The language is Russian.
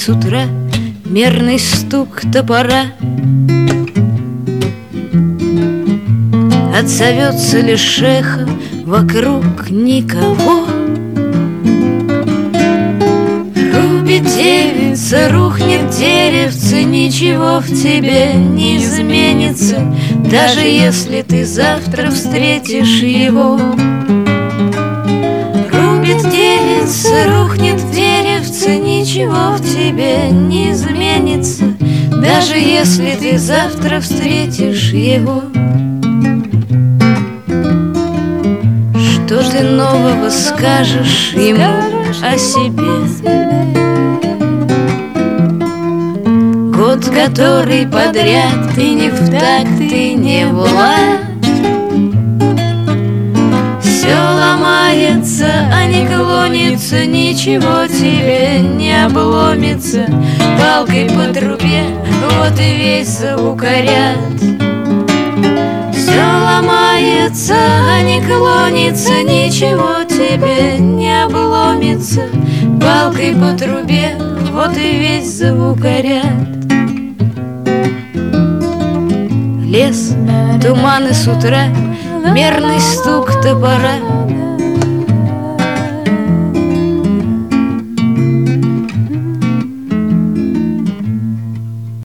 с утра мерный стук топора. Отзовется лишь эхо, вокруг никого. Рубит девица, рухнет деревце, ничего в тебе не изменится, даже если ты завтра встретишь его. Рубит девица, рухнет деревце, ничего в тебе не изменится, даже если ты завтра встретишь его. Что ж ты нового скажешь ему о себе? Год, который подряд ты не в такт, ты не в лад. Все ломается, а не клонится, ничего тебе не обломится. Палкой по трубе, вот и весь звукоряд. Все ломается, а не клонится, ничего тебе не обломится. Палкой по трубе, вот и весь звукоряд. Лес, туманы с утра, мерный стук топора.